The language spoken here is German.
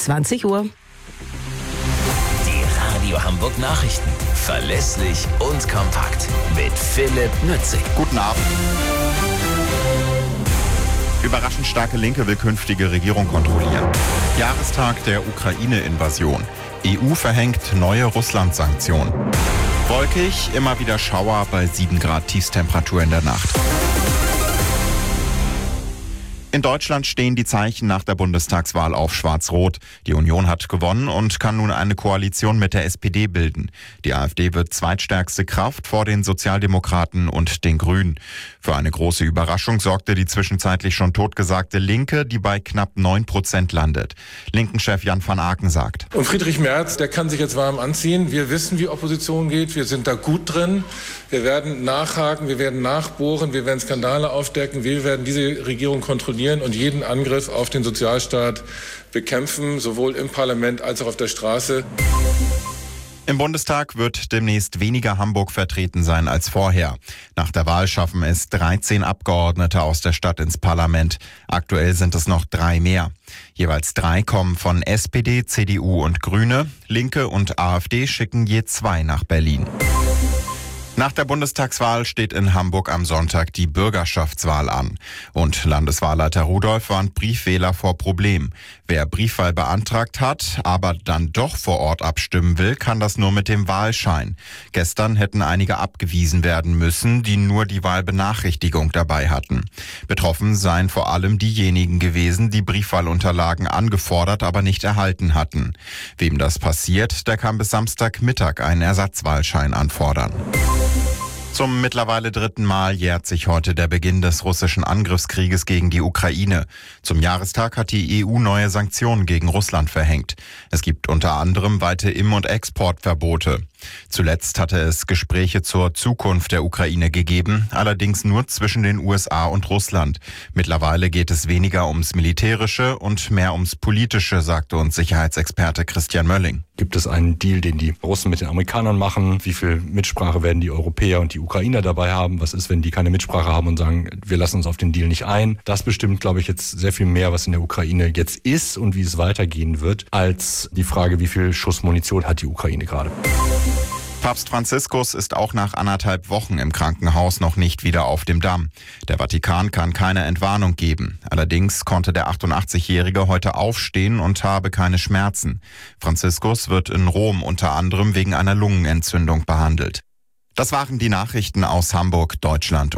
20 Uhr. Die Radio Hamburg Nachrichten. Verlässlich und kompakt. Mit Philipp Nützig. Guten Abend. Überraschend starke Linke will künftige Regierung kontrollieren. Jahrestag der Ukraine-Invasion. EU verhängt neue Russland-Sanktionen. Wolkig, immer wieder Schauer bei 7 Grad Tiefstemperatur in der Nacht. In Deutschland stehen die Zeichen nach der Bundestagswahl auf Schwarz-Rot. Die Union hat gewonnen und kann nun eine Koalition mit der SPD bilden. Die AfD wird zweitstärkste Kraft vor den Sozialdemokraten und den Grünen. Für eine große Überraschung sorgte die zwischenzeitlich schon totgesagte Linke, die bei knapp 9% landet. Linken-Chef Jan van Aken sagt: Und Friedrich Merz, der kann sich jetzt warm anziehen. Wir wissen, wie Opposition geht. Wir sind da gut drin. Wir werden nachhaken, wir werden nachbohren, wir werden Skandale aufdecken. Wir werden diese Regierung kontrollieren und jeden Angriff auf den Sozialstaat bekämpfen, sowohl im Parlament als auch auf der Straße. Im Bundestag wird demnächst weniger Hamburg vertreten sein als vorher. Nach der Wahl schaffen es 13 Abgeordnete aus der Stadt ins Parlament. Aktuell sind es noch 3 mehr. Jeweils 3 kommen von SPD, CDU und Grüne. Linke und AfD schicken je 2 nach Berlin. Nach der Bundestagswahl steht in Hamburg am Sonntag die Bürgerschaftswahl an. Und Landeswahlleiter Rudolph warnt Briefwähler vor Problemen. Wer Briefwahl beantragt hat, aber dann doch vor Ort abstimmen will, kann das nur mit dem Wahlschein. Gestern hätten einige abgewiesen werden müssen, die nur die Wahlbenachrichtigung dabei hatten. Betroffen seien vor allem diejenigen gewesen, die Briefwahlunterlagen angefordert, aber nicht erhalten hatten. Wem das passiert, der kann bis Samstagmittag einen Ersatzwahlschein anfordern. Zum mittlerweile 3. Mal jährt sich heute der Beginn des russischen Angriffskrieges gegen die Ukraine. Zum Jahrestag hat die EU neue Sanktionen gegen Russland verhängt. Es gibt unter anderem weite Im- und Exportverbote. Zuletzt hatte es Gespräche zur Zukunft der Ukraine gegeben, allerdings nur zwischen den USA und Russland. Mittlerweile geht es weniger ums Militärische und mehr ums Politische, sagte uns Sicherheitsexperte Christian Mölling. Gibt es einen Deal, den die Russen mit den Amerikanern machen? Wie viel Mitsprache werden die Europäer und die Ukrainer dabei haben? Was ist, wenn die keine Mitsprache haben und sagen, wir lassen uns auf den Deal nicht ein? Das bestimmt, glaube ich, jetzt sehr viel mehr, was in der Ukraine jetzt ist und wie es weitergehen wird, als die Frage, wie viel Schuss Munition hat die Ukraine gerade. Papst Franziskus ist auch nach 1,5 Wochen im Krankenhaus noch nicht wieder auf dem Damm. Der Vatikan kann keine Entwarnung geben. Allerdings konnte der 88-Jährige heute aufstehen und habe keine Schmerzen. Franziskus wird in Rom unter anderem wegen einer Lungenentzündung behandelt. Das waren die Nachrichten aus Hamburg, Deutschland